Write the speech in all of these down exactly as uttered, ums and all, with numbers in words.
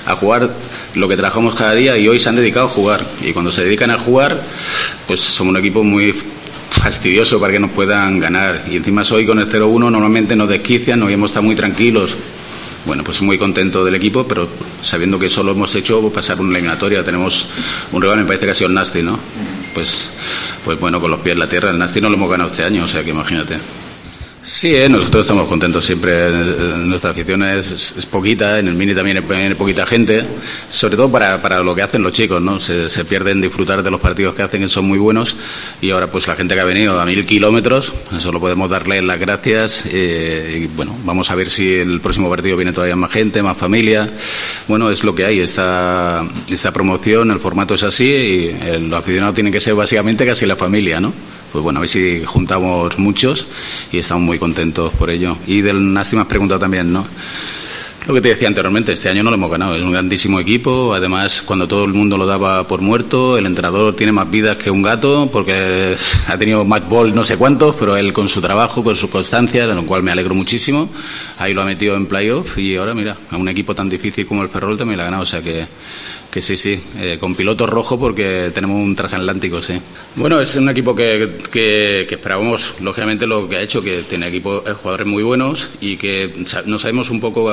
a jugar lo que trabajamos cada día y hoy se han dedicado a jugar. Y cuando se dedican a jugar, pues somos un equipo muy fastidioso para que nos puedan ganar. Y encima hoy con el cero uno normalmente nos desquician, nos hemos estado muy tranquilos. Bueno, pues muy contento del equipo, pero sabiendo que solo hemos hecho pasar una eliminatoria. Tenemos un rival, me parece que ha sido el Nasti, ¿no? Pues, pues bueno, con los pies en la tierra. El Nasti no lo hemos ganado este año, o sea que imagínate. Sí, ¿eh? Nosotros estamos contentos siempre. Nuestra afición es, es, es poquita, en el Mini también hay poquita gente, sobre todo para, para lo que hacen los chicos, ¿no? Se, se pierden disfrutar de los partidos que hacen, que son muy buenos, y ahora pues la gente que ha venido a mil kilómetros, solo podemos darle las gracias, eh, y bueno, vamos a ver si el próximo partido viene todavía más gente, más familia. Bueno, es lo que hay, esta, esta promoción, el formato es así, y el, los aficionados tienen que ser básicamente casi la familia, ¿no? Pues bueno, a ver si juntamos muchos y estamos muy contentos por ello. Y del Nasti me has preguntado también, ¿no? Lo que te decía anteriormente, este año no lo hemos ganado, es un grandísimo equipo, además cuando todo el mundo lo daba por muerto, el entrenador tiene más vidas que un gato, porque ha tenido match ball no sé cuántos, pero él con su trabajo, con su constancia, de lo cual me alegro muchísimo, ahí lo ha metido en playoff y ahora mira, a un equipo tan difícil como el Ferrol también lo ha ganado, o sea que... Que sí, sí, eh, con piloto rojo porque tenemos un transatlántico, sí. Bueno, es un equipo que, que, que esperábamos, lógicamente, lo que ha hecho, que tiene equipo, eh, jugadores muy buenos y que no sabemos un poco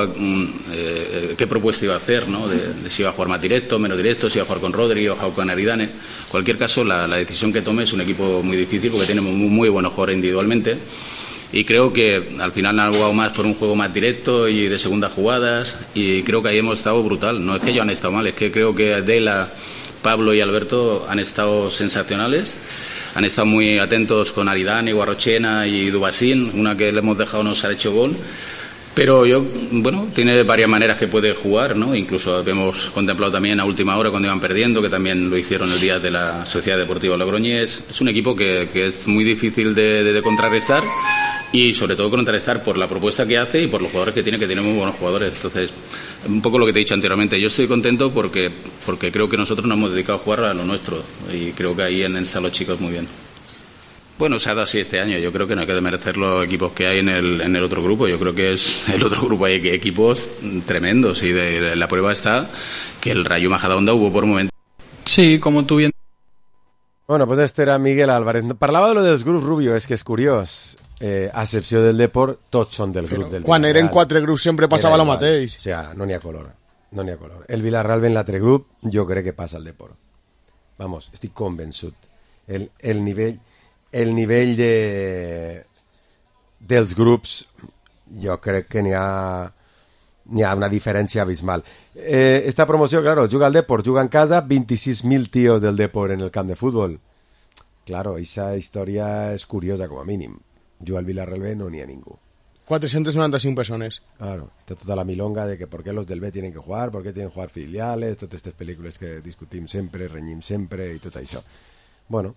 eh, qué propuesta iba a hacer, ¿no? De, de si iba a jugar más directo, menos directo, si iba a jugar con Rodri o con Aridane. En cualquier caso, la, la decisión que tome es un equipo muy difícil porque tenemos muy, muy buenos jugadores individualmente. Y creo que al final han jugado más por un juego más directo y de segundas jugadas y creo que ahí hemos estado brutal. No es que ellos han estado mal, es que creo que Adela, Pablo y Alberto han estado sensacionales. Han estado muy atentos con Aridane, Guarrochena y Dubasín, una que le hemos dejado nos ha hecho gol. Pero yo, bueno, tiene varias maneras que puede jugar, ¿no? Incluso hemos contemplado también a última hora cuando iban perdiendo, que también lo hicieron el día de la Sociedad Deportiva Logroñés. Es un equipo que, que es muy difícil de, de, de contrarrestar y sobre todo contrarrestar por la propuesta que hace y por los jugadores que tiene, que tiene muy buenos jugadores. Entonces, un poco lo que te he dicho anteriormente, yo estoy contento porque, porque creo que nosotros nos hemos dedicado a jugar a lo nuestro y creo que ahí en están los chicos muy bien. Bueno, se ha dado así este año. Yo creo que no hay que desmerecer los equipos que hay en el, en el otro grupo. Yo creo que es el otro grupo hay equipos tremendos y de, de la prueba está que el Rayo Majadahonda hubo por un momento. Sí, como tú bien. Bueno, pues este era Miguel Álvarez. Parlava de lo dels grups, Rubio, és que és curiós. Eh, a excepció del Depor, tots són del grup del Quan Villarreal. eren quatre grups sempre passava el mateix. O sea, no n'hi ha color. No n'hi ha color. El Villarreal ve en l'altre grup, jo crec que passa el Depor. Vamos, estic convençut. El, el nivell... El nivell de, dels grups jo crec que n'hi ha n'hi ha una diferència abismal. Eh, esta promoció, claro, juga el Depor, juga en casa, vint-i-sis mil tios del Depor en el camp de futbol. Claro, esa història és curiosa com a mínim. Juga al Villarreal B, no n'hi ha ningú. cuatrocientas noventa y cinco personas. Claro, está toda la milonga de que por qué los del B tienen que jugar, por qué tienen que jugar filiales, totes aquestes pel·lícules que discutim sempre, renyim sempre i tot això. Bueno,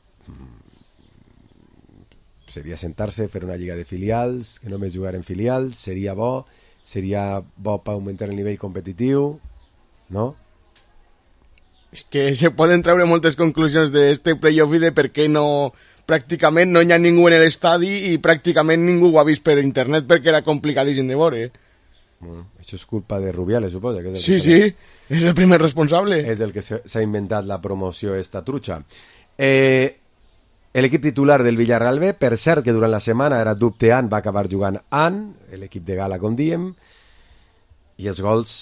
seria sentar-se, fer una lliga de filials, que només jugar en filials, seria bo, seria bo per augmentar el nivell competitiu, no? És que se poden treure moltes conclusions d'este playoff i de per què no... Pràcticament no hi ha ningú en l'estadi i pràcticament ningú ho ha vist per internet perquè era complicadíssim de veure. Bueno, això és culpa de Rubiales, suposa. Que és el sí, que sí, és el primer responsable. És el que s'ha inventat la promoció esta trucha. Eh... L'equip titular del Villarreal B, per cert que durant la setmana era dubteant, va acabar jugant An, l'equip de gala, com diem, i els gols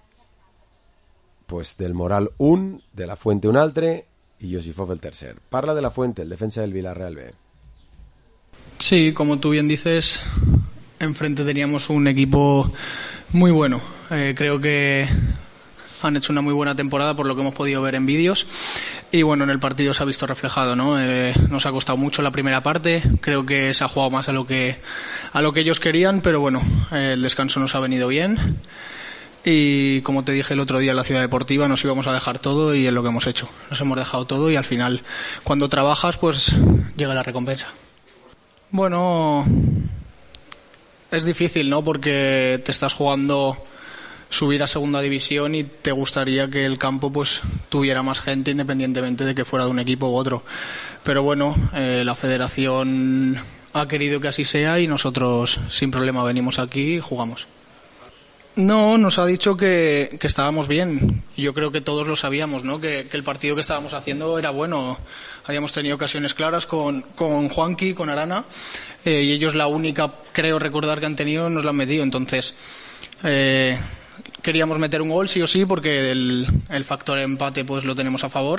pues, del Moral un, de la Fuente un altre, i Josifov el tercer. Parla de la Fuente, el defensa del Villarreal B. Sí, como tú bien dices, enfrente teníamos un equipo muy bueno. Eh, creo que han hecho una muy buena temporada por lo que hemos podido ver en vídeos y bueno, en el partido se ha visto reflejado, ¿no? Eh, nos ha costado mucho la primera parte, creo que se ha jugado más a lo que a lo que ellos querían, pero bueno, eh, el descanso nos ha venido bien y como te dije el otro día en la Ciudad Deportiva, nos íbamos a dejar todo y es lo que hemos hecho, nos hemos dejado todo y al final cuando trabajas pues llega la recompensa. Bueno, es difícil, ¿no? Porque te estás jugando subir a segunda división y te gustaría que el campo pues tuviera más gente independientemente de que fuera de un equipo u otro, pero bueno, eh, la federación ha querido que así sea y nosotros sin problema venimos aquí y jugamos. No, nos ha dicho que, que estábamos bien. Yo creo que todos lo sabíamos, ¿no? Que, que el partido que estábamos haciendo era bueno. Habíamos tenido ocasiones claras con, con Juanqui, con Arana, eh, y ellos la única, creo recordar, que han tenido nos la han metido. Entonces, eh, queríamos meter un gol sí o sí porque el, el factor empate pues lo tenemos a favor.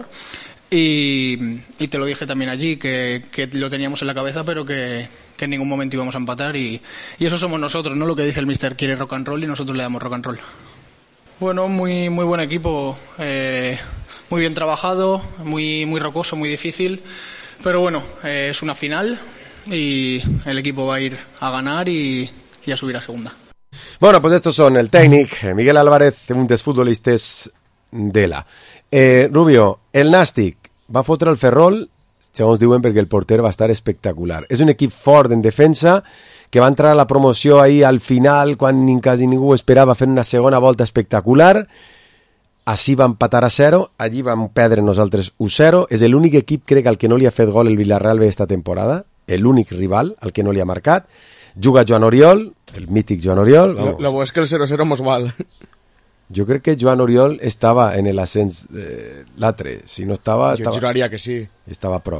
Y, y te lo dije también allí, que, que lo teníamos en la cabeza, pero que, que en ningún momento íbamos a empatar. Y, y eso somos nosotros, ¿no? Lo que dice el míster, quiere rock and roll y nosotros le damos rock and roll. Bueno, muy, muy buen equipo, eh, muy bien trabajado, muy, muy rocoso, muy difícil. Pero bueno, eh, es una final y el equipo va a ir a ganar y, y a subir a segunda. Bueno, pues estos son el técnic, Miguel Álvarez, un dels futbolistes d'Ela. Eh, Rubio, el Nàstic va fotre el Ferrol, segons diuen, perquè el porter va estar espectacular. És un equip fort en defensa, que va entrar a la promoció ahir al final, quan ni quasi ningú esperava, fent una segona volta espectacular. Així va empatar a zero, allí vam perdre nosaltres u zero. És l'únic equip, crec, al que no li ha fet gol el Villarreal esta temporada, l'únic rival al que no li ha marcat. Juga Joan Oriol, el mític Joan Oriol. Lo, lo bo és que el zero zero mos val. Jo crec que Joan Oriol estava en l'ascens eh, l'altre. Si no estava... Jo estava, juraria que sí. Estava a prop.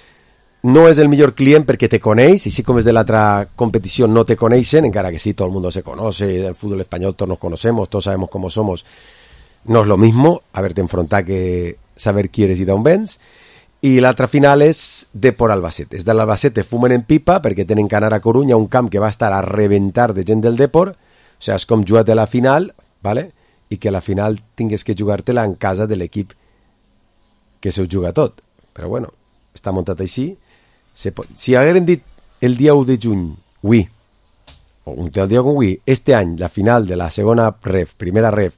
No és el millor client perquè te coneix, així com és de l'altra competició no te coneixen, encara que sí, todo el mundo se conoce, el fútbol español todos nos conocemos, todos sabemos cómo somos. No és lo mismo haberte enfrontat que saber qui eres i d'on vens. I l'altra final és Depor Albacete. És de l'Albacete fumen en pipa perquè tenen que anar a Corunya, un camp que va estar a reventar de gent del Depor. O sigui, és com jugar-te la final, ¿vale? I que a la final tingues que jugar-te-la en casa de l'equip que se ho juga tot. Però bueno, està muntat així. Se pot... Si hagueren dit el dia u de juny, avui, o un el dia com avui, este any, la final de la segona ref, primera ref,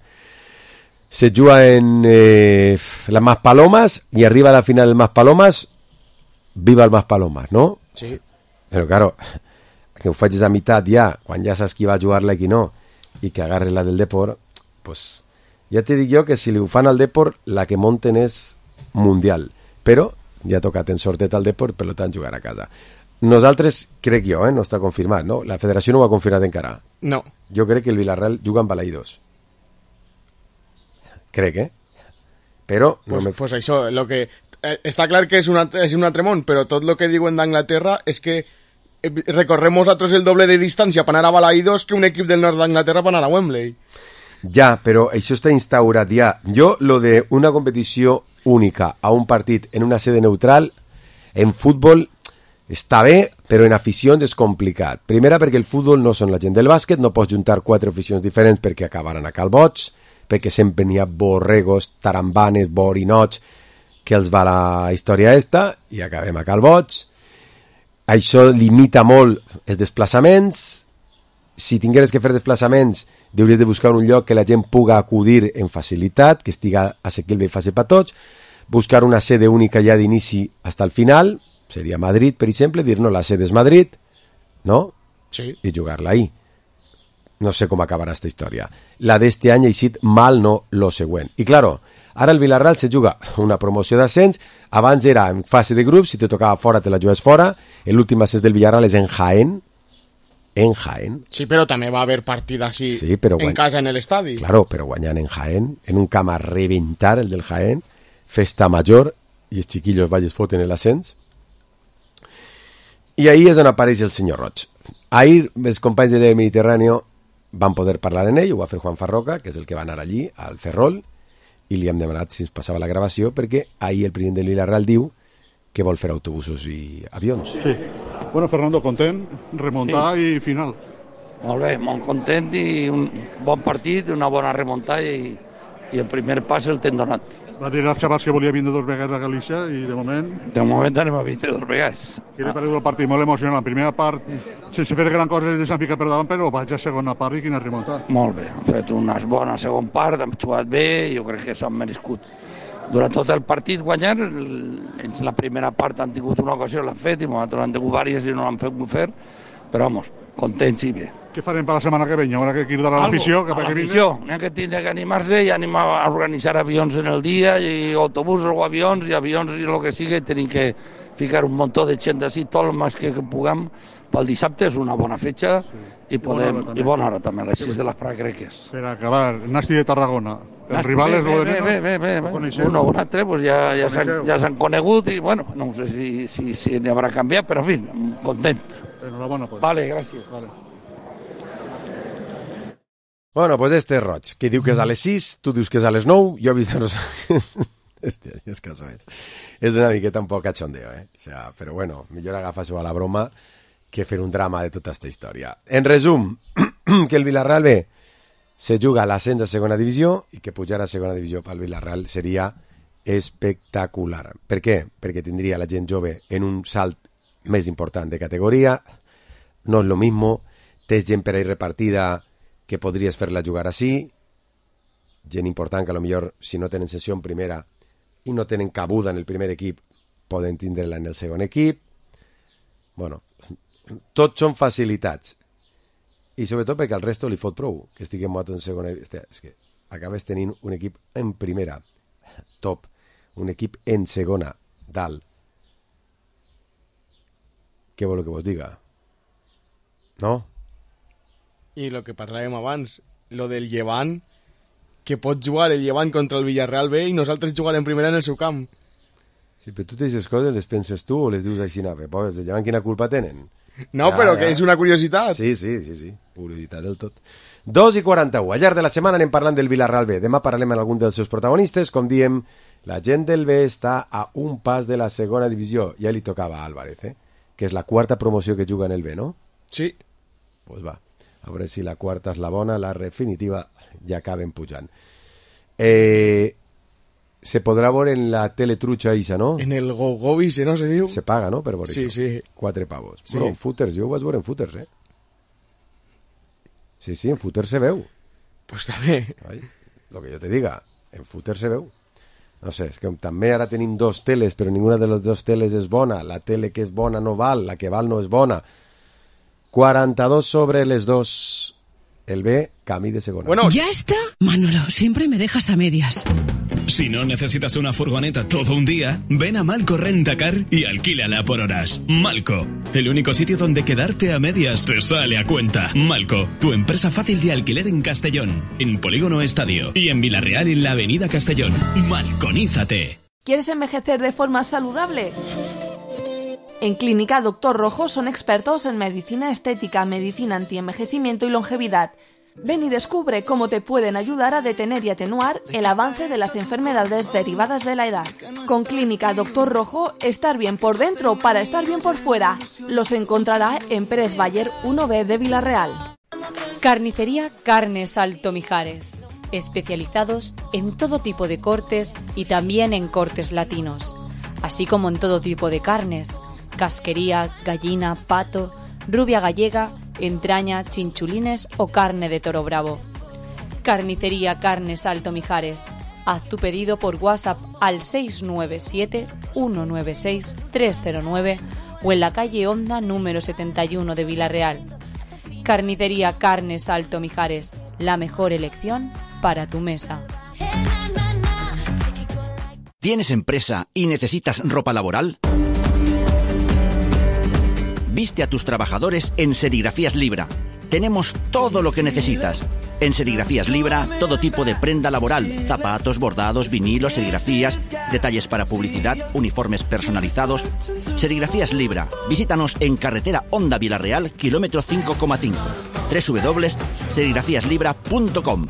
se juga en eh, las Maspalomas y arriba a la final del Maspalomas, viva el Maspalomas, ¿no? Sí. Pero claro, que ho facis a mitad ja, quan ja saps qui va jugar-la i qui no, i que agarres la del Depor, pues ja te dic jo que si li ho fan al Depor, la que monten és mundial. Però ja ha tocat en sortet al Depor, per tant jugar a casa. Nosaltres, crec jo, eh, no està confirmat, no? La federació no ho ha confirmat encara. No. Jo crec que el Villarreal juga amb Balaïdos. Crec, eh? Però... Pues, no me... pues això, lo que... Eh, està clar que és, una, és un altre món, però tot el que diuen d'Anglaterra és que recorremos a el doble de distància per anar a Balaïdos que un equip del nord d'Anglaterra per anar a Wembley. Ja, però això està instaurat ja. Jo, lo de una competició única a un partit en una sede neutral, en futbol està bé, però en aficions és complicat. Primera, perquè el futbol no són la gent del bàsquet, no pots juntar quatre aficions diferents perquè acabaran a calbots, perquè sempre n'hi ha borregos, tarambanes, borinots, que els va la història esta, i acabem a calbots. Això limita molt els desplaçaments. Si tingueres que fer desplaçaments, hauries de buscar un lloc que la gent puga acudir en facilitat, que estiga assequible i fàcil per tots, buscar una sede única ja d'inici fins al final, seria Madrid, per exemple, dir no, la sede és Madrid, no? Sí. I jugar-la ahí. No sé com acabarà esta història. La d'este any ha eixit mal, no lo següent. I claro, ara el Villarreal se juga una promoció d'ascens, abans era en fase de grups, si te tocava fora te la jugues fora, l'últim ascens del Villarreal és en Jaén, en Jaén. Sí, però també va haver partida així sí, però en guany... casa en l'estadi. Claro, però guanyant en Jaén, en un camp a reventar el del Jaén, festa major, i els chiquillos valles foten l'ascens. I ahir és on apareix el senyor Roig. Ahir els companys de Mediterráneo van poder parlar en ell, ho va fer Juan Farroca, que és el que va anar allí, al Ferrol, i li hem demanat si ens passava la gravació, perquè ahir el president del Villarreal diu que vol fer autobusos i avions. Sí. Bueno, Fernando, content, remuntar sí. I final. Molt bé, molt content i un bon partit, una bona remuntada i, i el primer pas el t'hem donat. Va dir als xavals que volia vindre dos vegades a Galícia i de moment... De moment anem a vindre dos vegades. Què li ha paregut el partit? Molt emocionant. La primera part, sense fer gran cosa, de s'han ficat per davant, però vaig a segona part i quina remuntada. Molt bé, hem fet una bona segona part, hem jugat bé i jo crec que s'han merescut. Durant tot el partit guanyar, en la primera part han tingut una ocasió, l'han fet, i nosaltres han tingut diverses i no l'han fet fer, però vamos, contents i bé. Què farem per la setmana que ve? Haurà que cridar a l'afició? A l'afició, n'hi ha que tindre que animar-se i anem a organitzar avions en el dia, i autobusos o avions, i avions i el que sigui, tenim que, ficar un montón de gent d'ací, tot el més que, que puguem, pel dissabte és una bona fetxa sí. i, podem, bona i bona hora també, a les sis de les Crèques. Per acabar, Nasti de Tarragona. El Nasti, rival bé, és lo de bé, menos. Bé, bé, bé, bé. Un o un altre pues ja, ja s'han ja s'han conegut i, bueno, no sé si, si, si n'hi haurà canviat, però, en fi, content. Enhorabona, pues. Vale, gràcies. Vale. Bueno, pues este és roig, que diu que és a les sis, tu dius que és a les nou, jo he vist... No sé... Hòstia, és que això és... És una miqueta un poc cachondeo, eh? O sea, però bueno, millor agafar-s'ho a la broma que fer un drama de tota aquesta història. En resum, que el Villarreal B se juga a l'ascens a segona divisió i que pujar a segona divisió pel Villarreal seria espectacular. Per què? Perquè tindria la gent jove en un salt més important de categoria, no és lo mismo, tens gent per ahí repartida que podries fer-la jugar així, gent important que a lo millor si no tenen sessió en primera i no tenen cabuda en el primer equip poden tindre-la en el segon equip. Bueno, tots són facilitats i sobretot perquè al resto li fot prou que estigui en moto en segona. Hòstia, és que acabes tenint un equip en primera top, un equip en segona dalt. Què vol que vos diga? No? I el que parlàvem abans, lo del Llevant, que pot jugar el Llevant contra el Villarreal B i nosaltres jugarem primera en el seu camp. Sí, però tu aquestes coses les penses tu o les dius així? No, pues, de Llevant quina culpa tenen? No, ja, però ja. Que és una curiositat. Sí, sí, sí, sí, curiositat del tot. dos i quaranta-u. Al llarg de la setmana anem parlant del Villarreal B. Demà parlarem amb algun dels seus protagonistes. Com diem, la gent del B està a un pas de la segona divisió. Ja li tocava a Álvarez, eh? Que és la quarta promoció que juga en el B, no? Sí. Pues va. A veure si la quarta és la bona, la definitiva ja acaben pujant. Eh, se podrà veure en la teletrucha Isa, no? En el Gogovi, si no se diu. Se paga, no? Per veure sí, això. Sí, sí. Quatre pavos. Sí. Bueno, en footers, jo ho vaig veure en footers, eh? Sí, sí, en footers se veu. Pues també. Ai, lo que jo te diga, en footers se veu. No sé, és que també ara tenim dos teles, però ninguna de les dos teles és bona. La tele que és bona no val, la que val no és bona. cuarenta-dos sobre les dos. El B, camí de segona. Bueno, ¿ya está? Manolo, siempre me dejas a medias. Si no necesitas una furgoneta todo un día, ven a Malco Rentacar y alquílala por horas. Malco, el único sitio donde quedarte a medias te sale a cuenta. Malco, tu empresa fácil de alquiler en Castellón, en Polígono Estadio y en Villarreal en la Avenida Castellón. Malconízate. ¿Quieres envejecer de forma saludable? En Clínica Doctor Rojo son expertos en medicina estética, medicina antienvejecimiento y longevidad. Ven y descubre cómo te pueden ayudar a detener y atenuar el avance de las enfermedades derivadas de la edad. Con Clínica Doctor Rojo, estar bien por dentro para estar bien por fuera. Los encontrará en Pérez Bayer uno B de Villarreal. Carnicería Carnes Alto Mijares. Especializados en todo tipo de cortes y también en cortes latinos, así como en todo tipo de carnes. Casquería, gallina, pato, rubia gallega, entraña, chinchulines o carne de toro bravo. Carnicería Carnes Alto Mijares. Haz tu pedido por WhatsApp al seis nueve siete, uno nueve seis, tres cero nueve o en la calle Honda número setenta y uno de Villarreal. Carnicería Carnes Alto Mijares. La mejor elección para tu mesa. ¿Tienes empresa y necesitas ropa laboral? Viste a tus trabajadores en Serigrafías Libra. Tenemos todo lo que necesitas. En Serigrafías Libra, todo tipo de prenda laboral, zapatos, bordados, vinilos, serigrafías, detalles para publicidad, uniformes personalizados. Serigrafías Libra. Visítanos en carretera Honda Villarreal, kilómetro cinco coma cinco. doble u doble u doble u punto serigrafías libra punto com.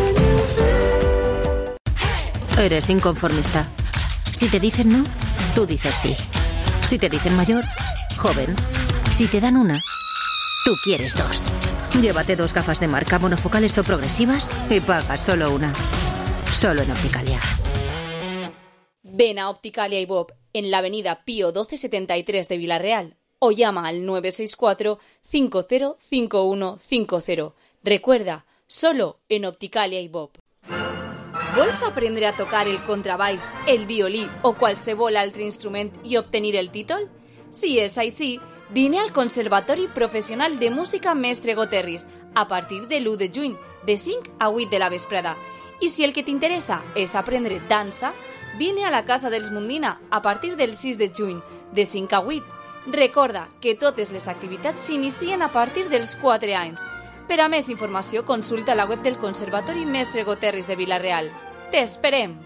Eres inconformista. Si te dicen no, tú dices sí. Si te dicen mayor, joven. Si te dan una, tú quieres dos. Llévate dos gafas de marca monofocales o progresivas y paga solo una. Solo en Opticalia. Ven a Opticalia y Bob en la avenida Pío doce setenta y tres de Villarreal o llama al nueve seis cuatro, cinco cero cinco uno cinco cero. Recuerda, solo en Opticalia y Bob. ¿Vols aprender a tocar el contrabaix, el violí o qualsevol altre instrument i obtenir el títol? Si és així, vine al Conservatori Professional de Música Mestre Goterris a partir de l'u de juny, de cinc a vuit de la vesprada. I si el que t'interessa és aprendre dansa, Vine a la Casa dels Mundina a partir del sis de juny, de cinc a vuit. Recorda que totes les activitats s'inicien a partir dels quatre anys. Per a més informació, consulta la web del Conservatori Mestre Goterris de Vila-real. ¡Te esperem!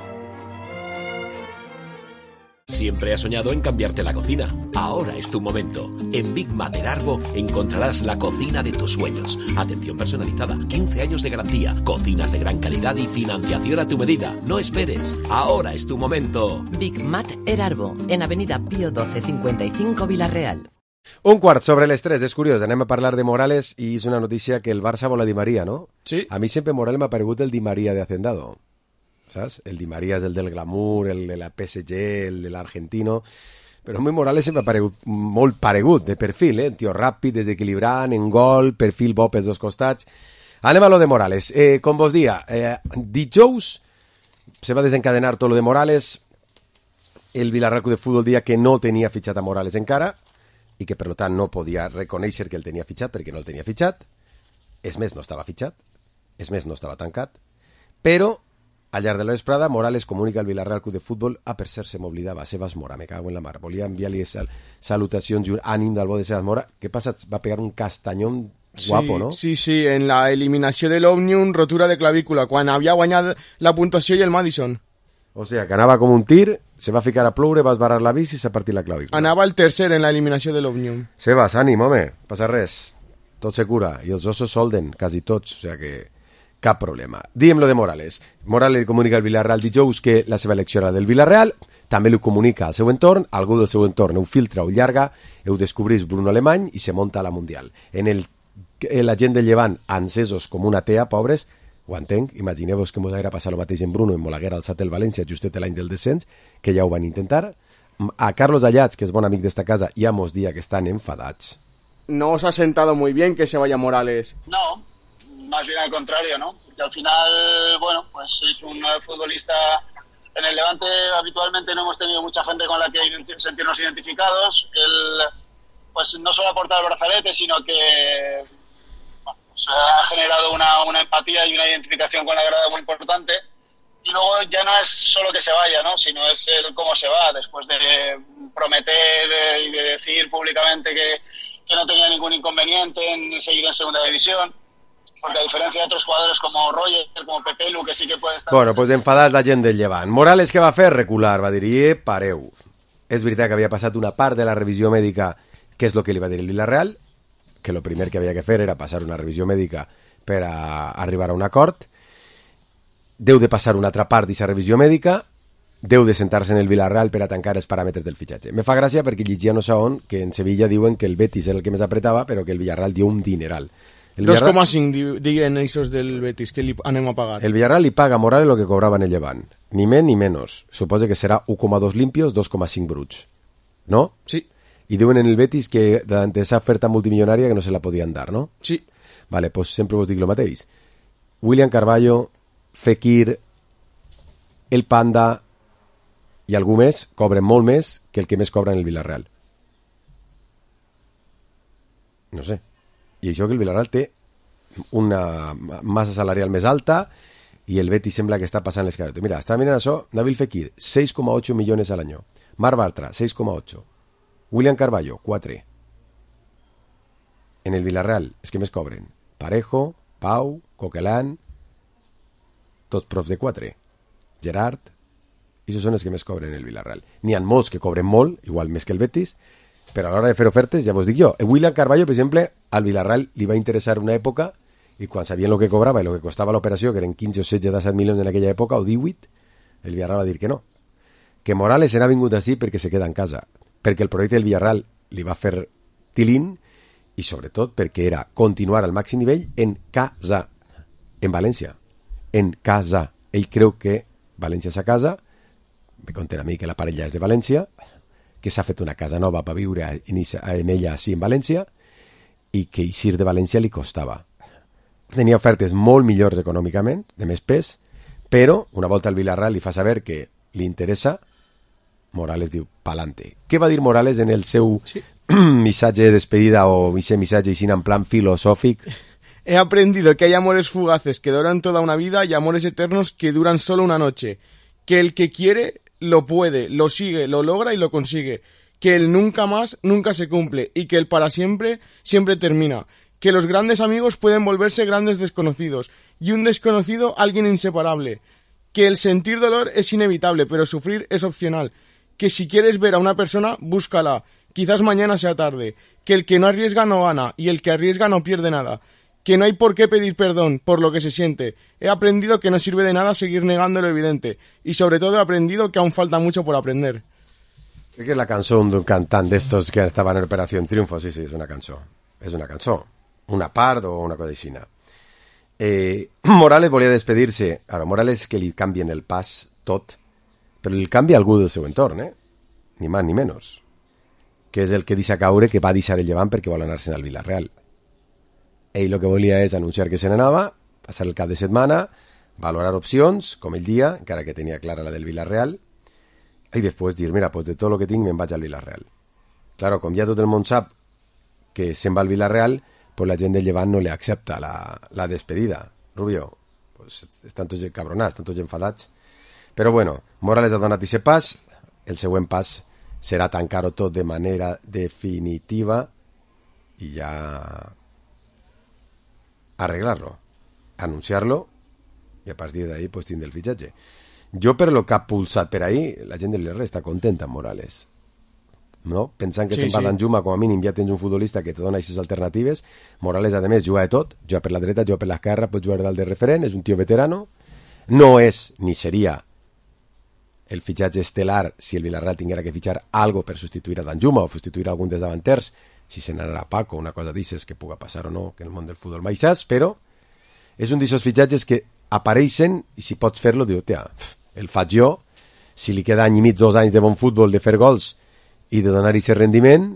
Siempre has soñado en cambiarte la cocina. Ahora es tu momento. En Big Mater Arbo encontrarás la cocina de tus sueños. Atención personalizada, quince años de garantía, cocinas de gran calidad y financiación a tu medida. No esperes. Ahora es tu momento. Big Mater Arbo, en Avenida Pío doce cincuenta y cinco, Vila-real. Un quart sobre les tres, és curiós, anem a parlar de Morales i és una notícia que el Barça vol a Di María, no? Sí. A mi sempre Morales m'ha paregut el Di María de Hacendado, saps? El Di María és el del glamour, el de la P S G, el de l'argentino, però a mi Morales sempre m'ha paregut molt paregut, de perfil, eh? Un tio ràpid, desequilibrant, en gol, perfil bo pels dos costats. Anem a lo de Morales. Eh, com vos dia, eh, dijous se va desencadenar tot lo de Morales, el Villarreal Club de Futbol dia que no tenia fitxat a Morales encara, i que per tant no podia reconèixer que el tenia fitxat perquè no el tenia fitxat. És més, no estava fitxat. És més, no estava tancat. Però, al llarg de la vesprada, Morales comunica al Villarreal Club de Futbol. Ah, per cert, se m'oblidava, Sebas Mora, me cago en la mar. Volia enviar-li sal salutacions i un ànim del bo de Sebas Mora. Què passa? Va pegar un castanyón guapo, sí, no? Sí, sí, en la eliminació de l'Òmnium, rotura de clavícula, quan havia guanyat la puntuació i el Madison. O sea, que anava com un tir, se va ficar a ploure, va esbarrar la bici i s'ha partit la clavícula. Anava el tercer en la eliminació de l'Òmnium. Sebas, ànim, home, passa res. Tot se cura, i els ossos solden, quasi tots, o sea que cap problema. Diem lo de Morales. Morales li comunica al Villarreal dijous que la seva elecció era del Villarreal, també li comunica al seu entorn, algú del seu entorn ho filtra o llarga, ho descobrís Bruno Alemany i se monta a la Mundial. En el la gent del Llevant, encesos com una tea, pobres, ho entenc, imagineu-vos que mos haguera passat el mateix en Bruno i mos l'haguera alçat el València justet l'any del descens, que ja ho van intentar. A Carlos Ayats, que és bon amic d'esta casa, ja mos dia que estan enfadats. No os ha sentado muy bien que se vaya Morales. No, más bien al contrario, ¿no? Porque al final, bueno, pues es un futbolista. En el Levante habitualmente no hemos tenido mucha gente con la que sentirnos identificados. Él, pues no solo aporta el brazalete, sino que se ha generado una, una empatía y una identificación con la grada muy importante. Y luego ya no es solo que se vaya, ¿no? Sino es el cómo se va, después de prometer y de decir públicamente que, que no tenía ningún inconveniente en seguir en segunda división. Porque a diferencia de otros jugadores como Roger, como Pepelu, que sí que puede estar... Bueno, pues enfadat la gent del Llevant. Morales què va fer? Recular, va dir, eh, pareu. És veritat que havia passat una part de la revisió mèdica, que és el que li va dir el Villarreal, que el primer que havia que fer era passar una revisió mèdica per a arribar a un acord. Deu de passar una altra part d'aquesta revisió mèdica, deu de sentar-se en el Villarreal per a tancar els paràmetres del fitxatge. Me fa gràcia perquè llegia no sé on que en Sevilla diuen que el Betis era el que més apretava, però que el Villarreal diu un dineral. dos coma cinc diuen esos del Betis que li anem a pagar. El Villarreal li paga a Morales lo que cobrava en el Llevant. Ni més ni menys. Suposa que serà u coma dos limpios, dos coma cinc bruts. ¿No? Sí. I diuen en el Betis que davant d'esa oferta multimilionària que no se la podien dar, ¿no? Sí. Vale, pues sempre vos dic lo mateix. William Carballo, Fekir, el Panda i algú més cobren molt més que el que més cobra en el Villarreal. No sé. I això que el Villarreal té una massa salarial més alta i el Betis sembla que està passant les caretes. Mira, està mirant això, Nabil Fekir, seis coma ocho millones al año. Marc Bartra, seis coma ocho. William Carballo, quatre. En el Villarreal, és que més cobren Parejo, Pau, Coquelin, tots profs de quatre. Gerard, i això són els que més cobren en el Villarreal. N'hi ha molts que cobren molt, igual més que el Betis, però a l'hora de fer ofertes, ja vos dic jo, William Carballo, per exemple, al Villarreal li va interessar una època i quan sabien el que cobrava i el que costava l'operació, que eren quinze o setze o disset milions en aquella època, o divuit, el Villarreal va dir que no. Que Morales era vingut així perquè se queda en casa, perquè el projecte del Villarreal li va fer tilín i sobretot perquè era continuar al màxim nivell en casa, en València, en casa. Ell creu que València és a casa, me conten a mi que la parella és de València, que s'ha fet una casa nova per viure en, en ella així en València i que eixir de València li costava. Tenia ofertes molt millors econòmicament, de més pes, però una volta el Villarreal li fa saber que li interessa, Morales diu, pa'lante. Què va dir Morales en el seu sí. missatge de despedida o ese missatge així en plan filosòfic? He aprendido que hay amores fugaces que duran toda una vida y amores eternos que duran solo una noche. que el que quiere lo puede, lo sigue, lo logra y lo consigue, que el nunca más nunca se cumple y que el para siempre siempre termina, que los grandes amigos pueden volverse grandes desconocidos y un desconocido alguien inseparable, que el sentir dolor es inevitable pero sufrir es opcional, que si quieres ver a una persona, búscala, quizás mañana sea tarde, que el que no arriesga no gana y el que arriesga no pierde nada, que no hay por qué pedir perdón por lo que se siente. He aprendido que no sirve de nada seguir negando lo evidente y sobre todo he aprendido que aún falta mucho por aprender. Crec que és la cançó d'un cantant d'estos que estaven en Operació Triunfo, sí, sí, és una cançó. És una cançó, una part o una cosa així. Eh, Morales volia despedir-se. Ara, Morales que li canvien el pas tot, però li canvia algú del seu entorn, eh? Ni més ni menys. Que és el que deixa caure que va deixar el Llevant perquè vol anar-se'n al Villarreal. Ell el que volia és anunciar que se n'anava, passar el cap de setmana, valorar opcions, com ell dia, encara que tenia clara la del Villarreal, i després dir, mira, pues de tot el que tinc me'n vaig al Villarreal. Claro, com ja tot el món sap que se'n va al Villarreal, pues la gent del Llevant no li accepta la, la despedida. Rubio, pues estan tots cabronats, estan tots enfadats. Però bueno, Morales ha donat aquest pas, el següent pas serà tancar-ho tot de manera definitiva i ja arreglarlo, anunciarlo y a partir de ahí pues tiene el fichaje. Jo per lo que ha pulsat per ahí, la gent de l'R està contenta amb Morales, no? Pensant que sí, se'n va sí. d'Anjuma, com a mínim ja tens un futbolista que te dona aquestes alternatives. Morales a més juga de tot, juga per la dreta, juga per l'esquerra, pot jugar dalt de referent, és un tio veterano, no és ni seria el fitxatge estel·lar si el Villarreal tinguera que fitxar algo per substituir a Danjuma o substituir a algun dels davanters, si se n'anarà Paco, una cosa d'aixes que puga passar o no, que en el món del futbol mai saps, però és un d'aquests fitxatges que apareixen i si pots fer-lo, diu, tia, el faig jo, si li queda any i mig, dos anys de bon futbol, de fer gols i de donar aquest rendiment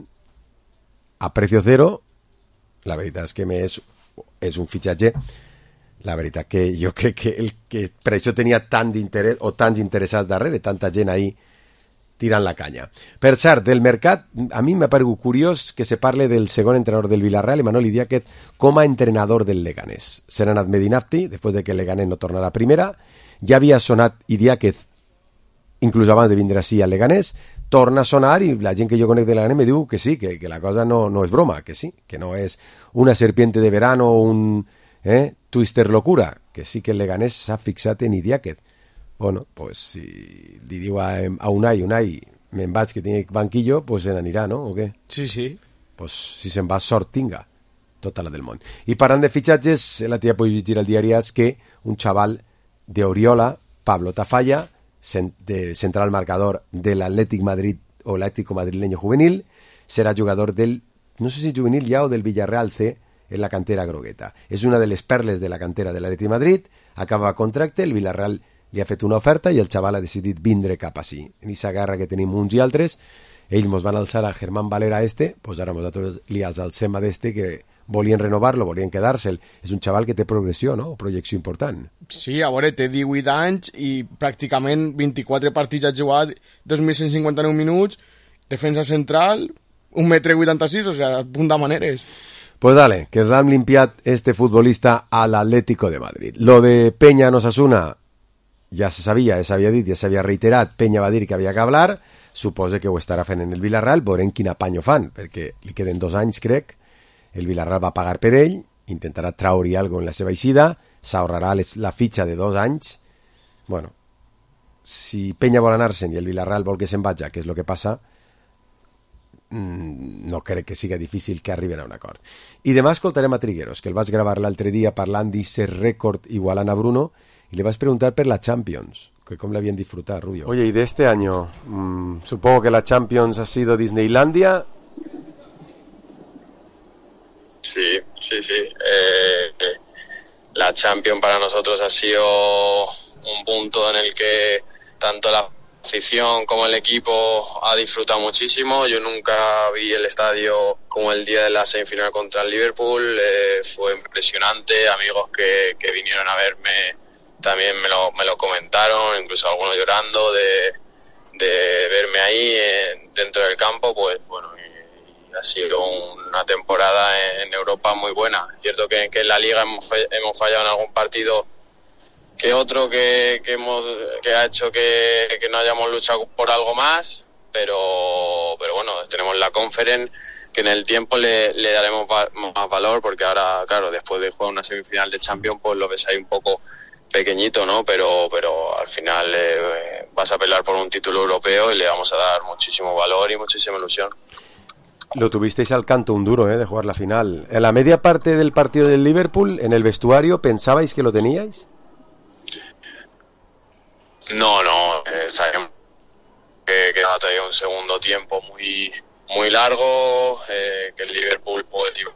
a precio zero, la veritat és que més és un fitxatge, la veritat que jo crec que, el, que per això tenia tant d'interès o tants interessats darrere, tanta gent ahí tirant la canya. Per cert, del mercat, a mi m'ha paregut curiós que se parle del segon entrenador del Villarreal, Imanol Idiáquez, com a entrenador del Leganés. Se n'ha anat Medinafti, després de que el Leganés no tornarà a primera, ja havia sonat Idiáquez, inclús abans de vindre així al Leganés, torna a sonar i la gent que jo conec de Leganés me diu que sí, que, que la cosa no, no és broma, que sí, que no és una serpiente de verano o un eh, twister locura, que sí que el Leganés s'ha fixat en Idiáquez. Bueno, pues si li diu a, a Unai, Unai, me'n vaig que tinc banquillo, pues se n'anirà, no? O què? Sí, sí. Pues si se'n va, sort tinga, tota la del món. I parlant de fitxatges, la tia pot llegir al diari AS que un xaval de Oriola, Pablo Tafalla, cent, de central marcador de l'Atlètic Madrid o l'Atlético Madrileño Juvenil, serà jugador del, no sé si juvenil ja o del Villarreal C, en la cantera grogueta. És una de les perles de la cantera de l'Atlètic Madrid, acaba contracte, el Villarreal li ha fet una oferta i el xaval ha decidit vindre cap així. En aquesta guerra que tenim uns i altres, ells mos van alçar a Germán Valera este, pues ara nosaltres li alcem a d'este que volien renovar-lo, volien quedar-se'l. És un xaval que té progressió, no? Projecció important. Sí, a veure, té divuit anys i pràcticament vint-i-quatre partits ha jugat, dos mil cent cinquanta-nou minuts, defensa central, un metre vuitanta-sis, o sigui, punt de maneres. Pues dale, que els han limpiat este futbolista a l'Atlético de Madrid. Lo de Peña en Osasuna ja se sabia, ja s'havia dit, ja s'havia reiterat, Peña va dir que havia que hablar, suposa que ho estarà fent en el Villarreal, veurem quin apanyo fan, perquè li queden dos anys, crec, el Villarreal va pagar per ell, intentarà traure-hi alguna en la seva eixida, s'ahorrarà la fitxa de dos anys, bueno, si Peña vol anar-se'n i el Villarreal vol que se'n vagi, que és el que passa, no crec que siga difícil que arriben a un acord. I demà escoltarem a Trigueros, que el vaig gravar l'altre dia parlant d'aquest rècord igualant a Bruno, y le vas a preguntar por la Champions, que cómo la habían disfrutado, Rubio. Oye, y de este año, mmm, supongo que la Champions ha sido Disneylandia. Sí, sí, sí. Eh, la Champions para nosotros ha sido un punto en el que tanto la afición como el equipo ha disfrutado muchísimo. Yo nunca vi el estadio como el día de la semifinal contra el Liverpool. Eh, fue impresionante. Amigos que, que vinieron a verme también me lo, me lo comentaron, incluso algunos llorando de, de verme ahí eh, dentro del campo. Pues bueno, y, y ha sido una temporada en, en Europa muy buena. Es cierto que, que en la Liga hemos, hemos fallado en algún partido que otro que, que, hemos, que ha hecho que, que no hayamos luchado por algo más, pero, pero bueno, tenemos la Conference, que en el tiempo le, le daremos va, más valor, porque ahora, claro, después de jugar una semifinal de Champions, pues lo ves ahí un poco pequeñito, ¿no? Pero, pero al final eh, vas a pelear por un título europeo y le vamos a dar muchísimo valor y muchísima ilusión. Lo tuvisteis al canto un duro, ¿eh? De jugar la final. En la media parte del partido del Liverpool, en el vestuario, ¿pensabais que lo teníais? No, no, eh, sabíamos que quedaba todavía un segundo tiempo muy muy largo, eh, que el Liverpool puede iba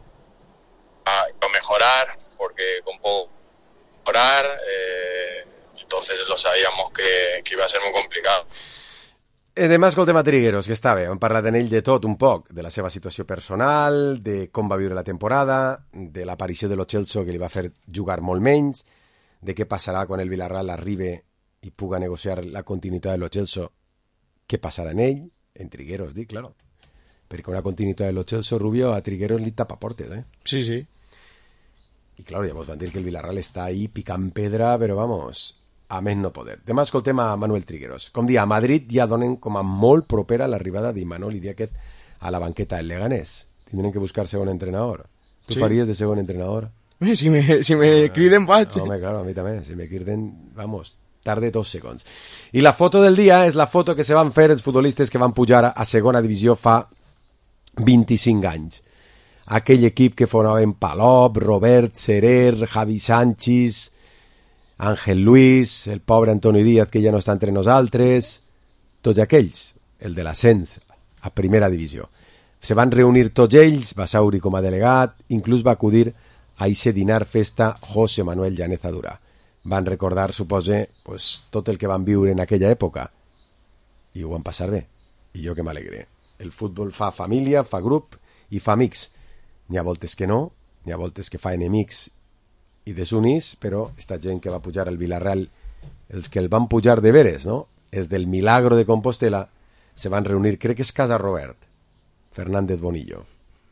a mejorar, porque con poco mejorar, eh, entonces lo sabíamos que, que iba a ser muy complicado. E demà escoltem a Trigueros, que està bé, hem parlat en ell de tot un poc, de la seva situació personal, de com va viure la temporada, de l'aparició de Lo Celso, que li va fer jugar molt menys, de què passarà quan el Villarreal arribi i puga negociar la continuïtat de Lo Celso, què passarà en ell, en Trigueros, dic, claro, perquè una continuïtat de Lo Celso, Rubio, a Trigueros li tapa portes, eh? Sí, sí. I, claro, llavors van dir que el Villarreal està ahí picant pedra, però vamos, a més no poder. Demà escoltem a Manuel Trigueros. Com dia, a Madrid ja donen com a molt propera l'arribada d'Imanol Idiáquez a la banqueta del Leganés. Tindrem que buscar segon entrenador. Tu sí. faries de segon entrenador? Si me, si me criden, vaig. Home, claro, a mi també. Si me criden, vamos, tarde dos segons. I la foto del dia és la foto que se van fer els futbolistes que van pujar a segona divisió fa vint-i-cinc anys. Aquell equip que formaven Palop, Robert, Serer, Javi Sánchez, Ángel Luis, el pobre Antoni Díaz, que ja no està entre nosaltres, tots aquells, el de l'ascens a primera divisió. Se van reunir tots ells, Basauri com a delegat, inclús va acudir a eixe dinar festa José Manuel Llaneza Durà. Van recordar, supose, pues, tot el que van viure en aquella època. I ho van passar bé. I jo que m'alegre. El futbol fa família, fa grup i fa amics. N'hi ha voltes que no, n'hi ha voltes que fa enemics i desunís, però esta gent que va pujar al Villarreal, els que el van pujar de veres, no? És del Milagro de Compostela, se van reunir, crec que és casa Robert Fernández Bonillo,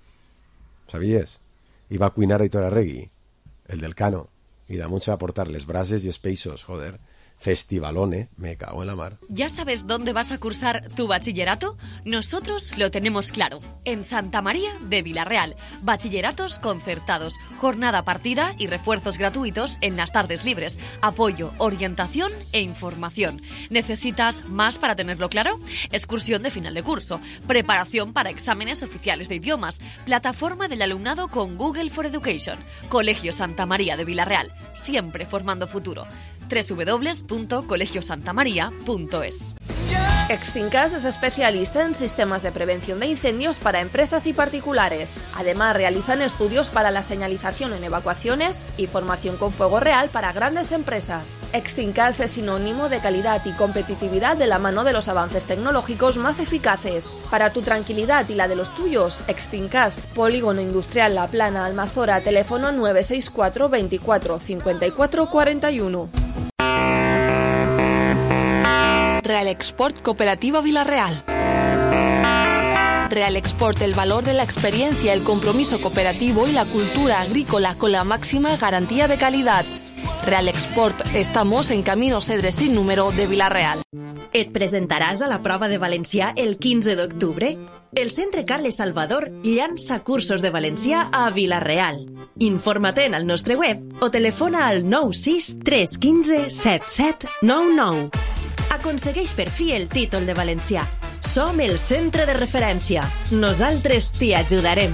sabies? I va cuinar Aitor Arregui, el del Cano, i damunt se va portar les brases i els peixos, joder, festivalone, me cago en la mar. ¿Ya sabes dónde vas a cursar tu bachillerato? Nosotros lo tenemos claro, en Santa María de Villarreal. Bachilleratos concertados, jornada partida y refuerzos gratuitos en las tardes libres, apoyo, orientación e información. ¿Necesitas más para tenerlo claro? Excursión de final de curso, preparación para exámenes oficiales de idiomas, plataforma del alumnado con Google for Education, Colegio Santa María de Villarreal, siempre formando futuro. doble u doble u doble u punto colegio santa maría punto es. Extincas es especialista en sistemas de prevención de incendios para empresas y particulares. Además, realizan estudios para la señalización en evacuaciones y formación con fuego real para grandes empresas. Extincas es sinónimo de calidad y competitividad de la mano de los avances tecnológicos más eficaces. Para tu tranquilidad y la de los tuyos, Extincas, Polígono Industrial La Plana, Almazora, teléfono nueve seis cuatro veinticuatro cincuenta y cuatro cuarenta y uno. Real Export Cooperativa Villarreal. Real Export, el valor de la experiencia, el compromiso cooperativo y la cultura agrícola con la máxima garantía de calidad. Real Export, estamos en Camino Cedre sin número de Villarreal. Et presentaràs a la prova de valencià el quinze d'octubre? El Centre Carles Salvador llança cursos de valencià a Villarreal. Informa't al nostre web o telefona al nou sis tres uno cinc set set nou nou. Aconsegueix per fi el títol de valencià. Som el centre de referència. Nosaltres t'hi ajudarem.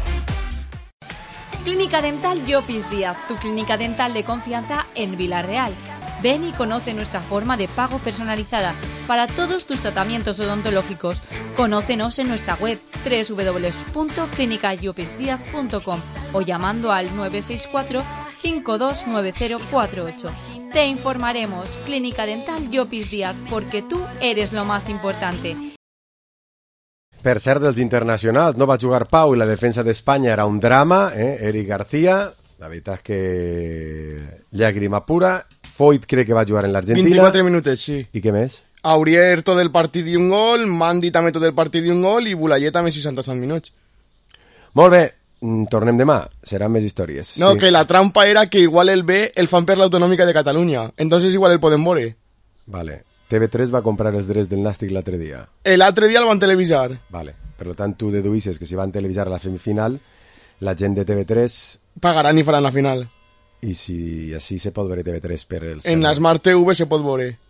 Clínica Dental Llopis Díaz, tu clínica dental de confianza en Villarreal. Ven y conoce nuestra forma de pago personalizada para todos tus tratamientos odontológicos. Conócenos en nuestra web doble u doble u doble u punto clínica llopis díaz punto com o llamando al nueve seis cuatro cinco dos nueve cero cuatro ocho. Te informaremos. Clínica Dental Llopis Díaz, porque tú eres lo más importante. Per cert, dels internacionals, no va jugar Pau i la defensa d'Espanya era un drama, eh? Eric García, la veritat és que llàgrima pura. Foyt crec que va jugar en l'Argentina. vint-i-quatre minutets, sí. I què més? Aurier tot el partit i un gol, Mandi també tot el partit i un gol i Bulayer també seixanta-set minuts. Molt bé, Mm, tornem demà, seran més històries. No, sí. que la trampa era que igual el B el fan per l'autonòmica de Catalunya. Entonces igual el podem veure. Vale. T V tres va comprar els drets del Nàstic l'altre dia. L'altre dia el van televisar. Vale. Per tant, tu deduïsses que si van televisar la semifinal, la gent de T V tres... Pagaran i faran la final. I si així se pot veure T V tres per els... En la Smart T V se pot veure.